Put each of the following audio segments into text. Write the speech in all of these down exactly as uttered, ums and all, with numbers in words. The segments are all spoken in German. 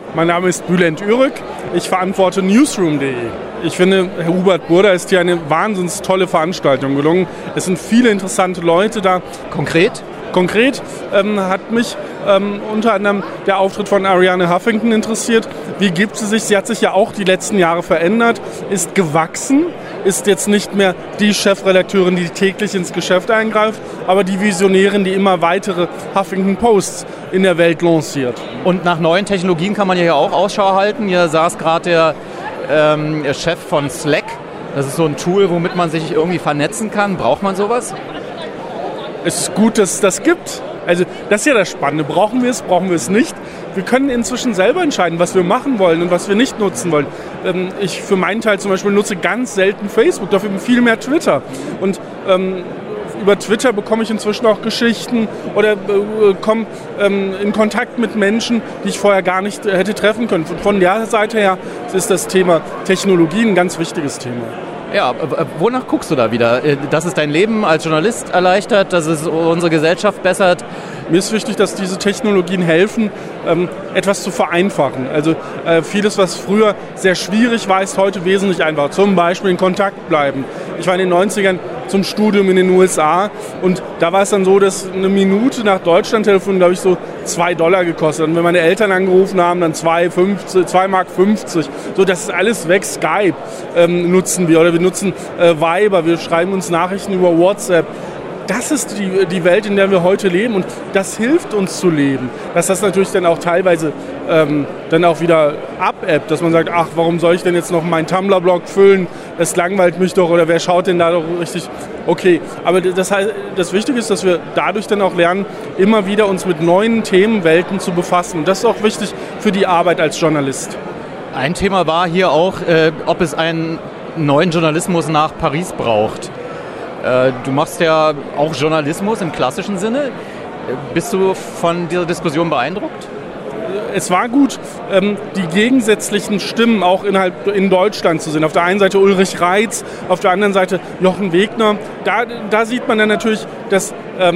Mein Name ist Bülent Ürük. Ich verantworte Newsroom punkt de. Ich finde, Herr Hubert Burda ist hier eine wahnsinnig tolle Veranstaltung gelungen. Es sind viele interessante Leute da. Konkret? Konkret ähm, hat mich ähm, unter anderem der Auftritt von Arianna Huffington interessiert. Wie gibt sie sich? Sie hat sich ja auch die letzten Jahre verändert, ist gewachsen, ist jetzt nicht mehr die Chefredakteurin, die täglich ins Geschäft eingreift, aber die Visionärin, die immer weitere Huffington Posts in der Welt lanciert. Und nach neuen Technologien kann man ja auch Ausschau halten. Hier saß gerade der ähm, Chef von Slack. Das ist so ein Tool, womit man sich irgendwie vernetzen kann. Braucht man sowas? Es ist gut, dass es das gibt. Also das ist ja das Spannende. Brauchen wir es, brauchen wir es nicht? Wir können inzwischen selber entscheiden, was wir machen wollen und was wir nicht nutzen wollen. Ähm, ich für meinen Teil zum Beispiel nutze ganz selten Facebook, dafür viel mehr Twitter. Und ähm, über Twitter bekomme ich inzwischen auch Geschichten oder äh, komme ähm, in Kontakt mit Menschen, die ich vorher gar nicht äh, hätte treffen können. Von, von der Seite her ist das Thema Technologie ein ganz wichtiges Thema. Ja, wonach guckst du da wieder? Dass es dein Leben als Journalist erleichtert, dass es unsere Gesellschaft bessert? Mir ist wichtig, dass diese Technologien helfen, ähm, etwas zu vereinfachen. Also äh, vieles, was früher sehr schwierig war, ist heute wesentlich einfacher. Zum Beispiel in Kontakt bleiben. Ich war in den neunzigern zum Studium in den U S A und da war es dann so, dass eine Minute nach Deutschland telefonieren, glaube ich, so zwei Dollar gekostet hat. Und wenn meine Eltern angerufen haben, dann zwei Mark fünfzig. So, das ist alles weg. Skype ähm, nutzen wir oder wir nutzen äh, Viber, wir schreiben uns Nachrichten über WhatsApp. Das ist die, die Welt, in der wir heute leben und das hilft uns zu leben. Dass das natürlich dann auch teilweise ähm, dann auch wieder abebbt, dass man sagt, ach, warum soll ich denn jetzt noch meinen Tumblr-Blog füllen? Das langweilt mich doch oder wer schaut denn da doch richtig? Okay, aber das heißt, das Wichtige ist, dass wir dadurch dann auch lernen, immer wieder uns mit neuen Themenwelten zu befassen. Und das ist auch wichtig für die Arbeit als Journalist. Ein Thema war hier auch, äh, ob es einen neuen Journalismus nach Paris braucht. Du machst ja auch Journalismus im klassischen Sinne. Bist du von dieser Diskussion beeindruckt? Es war gut, die gegensätzlichen Stimmen auch innerhalb in Deutschland zu sehen. Auf der einen Seite Ulrich Reitz, auf der anderen Seite Jochen Wegner. Da, da sieht man dann natürlich, dass,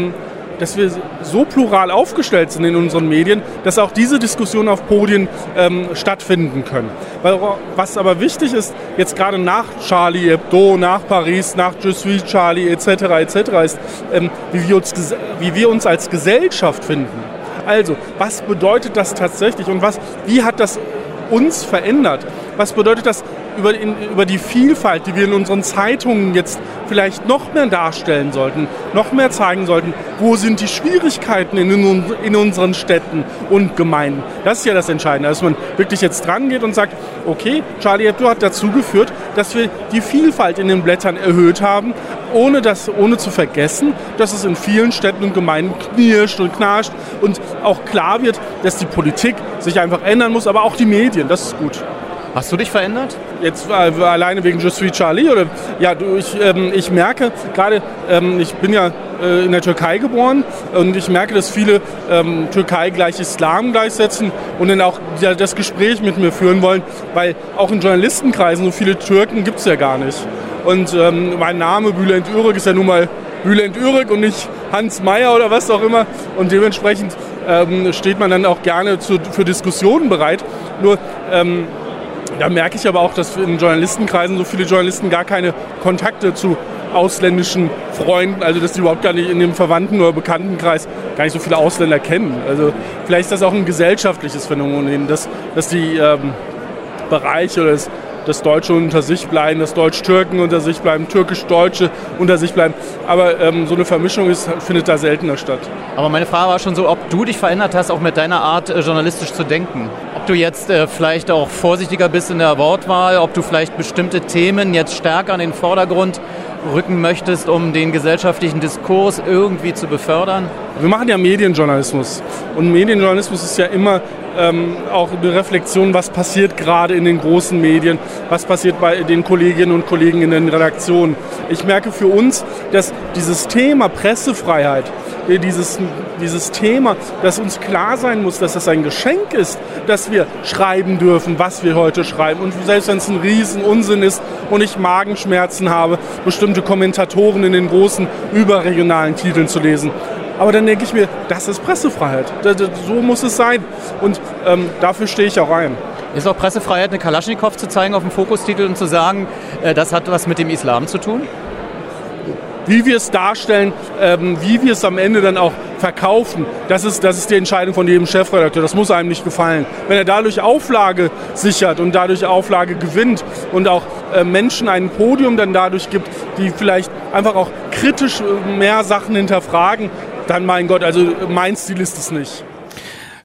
dass wir so plural aufgestellt sind in unseren Medien, dass auch diese Diskussionen auf Podien ähm, stattfinden können. Weil, was aber wichtig ist, jetzt gerade nach Charlie Hebdo, nach Paris, nach Je suis Charlie et cetera et cetera ist, ähm, wie, wir uns, wie wir uns als Gesellschaft finden. Also, was bedeutet das tatsächlich und was, wie hat das uns verändert? Was bedeutet das über, in, über die Vielfalt, die wir in unseren Zeitungen jetzt vielleicht noch mehr darstellen sollten, noch mehr zeigen sollten? Wo sind die Schwierigkeiten in, in unseren Städten und Gemeinden? Das ist ja das Entscheidende, dass man wirklich jetzt dran geht und sagt, okay, Charlie Hebdo hat dazu geführt, dass wir die Vielfalt in den Blättern erhöht haben, ohne, das, ohne zu vergessen, dass es in vielen Städten und Gemeinden knirscht und knarscht und auch klar wird, dass die Politik sich einfach ändern muss, aber auch die Medien, das ist gut. Hast du dich verändert? Jetzt äh, alleine wegen Je suis Charlie? Oder? Ja, du, ich, ähm, ich merke gerade, ähm, ich bin ja äh, in der Türkei geboren und ich merke, dass viele ähm, Türkei gleich Islam gleichsetzen und dann auch ja, das Gespräch mit mir führen wollen, weil auch in Journalistenkreisen so viele Türken gibt es ja gar nicht. Und ähm, mein Name Bülent Ürük ist ja nun mal Bülent Ürük und nicht Hans Meyer oder was auch immer. Und dementsprechend ähm, steht man dann auch gerne zu, für Diskussionen bereit. Nur ähm, da merke ich aber auch, dass in Journalistenkreisen so viele Journalisten gar keine Kontakte zu ausländischen Freunden, also dass die überhaupt gar nicht in dem Verwandten- oder Bekanntenkreis gar nicht so viele Ausländer kennen. Also vielleicht ist das auch ein gesellschaftliches Phänomen, dass, dass die ähm, Bereiche oder das, das Deutsche unter sich bleiben, das Deutsch-Türken unter sich bleiben, Türkisch-Deutsche unter sich bleiben. Aber ähm, so eine Vermischung ist, findet da seltener statt. Aber meine Frage war schon so, ob du dich verändert hast, auch mit deiner Art, äh, journalistisch zu denken. Ob du jetzt äh, vielleicht auch vorsichtiger bist in der Wortwahl, ob du vielleicht bestimmte Themen jetzt stärker in den Vordergrund rücken möchtest, um den gesellschaftlichen Diskurs irgendwie zu befördern? Wir machen ja Medienjournalismus. Und Medienjournalismus ist ja immer ähm, auch eine Reflexion, was passiert gerade in den großen Medien, was passiert bei den Kolleginnen und Kollegen in den Redaktionen. Ich merke für uns, dass dieses Thema Pressefreiheit, dieses, dieses Thema, dass uns klar sein muss, dass das ein Geschenk ist, dass wir schreiben dürfen, was wir heute schreiben. Und selbst wenn es ein Riesenunsinn ist und ich Magenschmerzen habe, bestimmte Kommentatoren in den großen überregionalen Titeln zu lesen, Aber dann denke ich mir, das ist Pressefreiheit. So muss es sein. Und ähm, dafür stehe ich auch ein. Ist auch Pressefreiheit, eine Kalaschnikow zu zeigen auf dem Fokustitel und zu sagen, äh, das hat was mit dem Islam zu tun? Wie wir es darstellen, ähm, wie wir es am Ende dann auch verkaufen, das ist, das ist die Entscheidung von jedem Chefredakteur. Das muss einem nicht gefallen. Wenn er dadurch Auflage sichert und dadurch Auflage gewinnt und auch äh, Menschen ein Podium dann dadurch gibt, die vielleicht einfach auch kritisch mehr Sachen hinterfragen, dann mein Gott, also mein Stil ist es nicht.